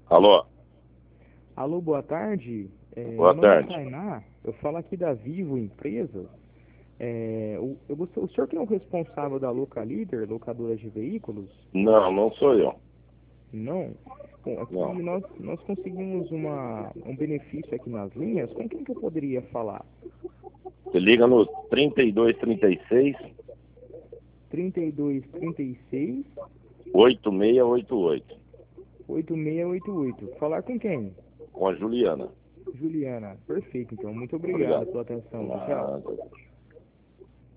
Alô, Alô, boa tarde. boa Meu nome é tarde. Tainá, eu falo aqui da Vivo Empresas. O senhor que é o responsável da Localíder, locadora de veículos? Não, não sou eu. Não? Bom, Não. aqui nós conseguimos um benefício aqui nas linhas. Com quem que eu poderia falar? Você liga no 3236 3236 8688 8688. Falar com quem? com a Juliana. Juliana. Perfeito, então. Muito obrigado Obrigado. pela atenção. Tchau, tchau. Nada.